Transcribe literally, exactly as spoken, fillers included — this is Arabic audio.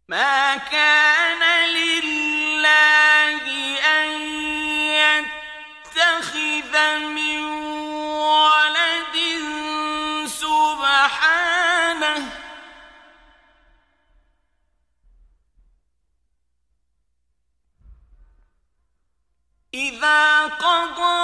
ما كان لله أن يتخذ من ولد سبحانه إذا قضى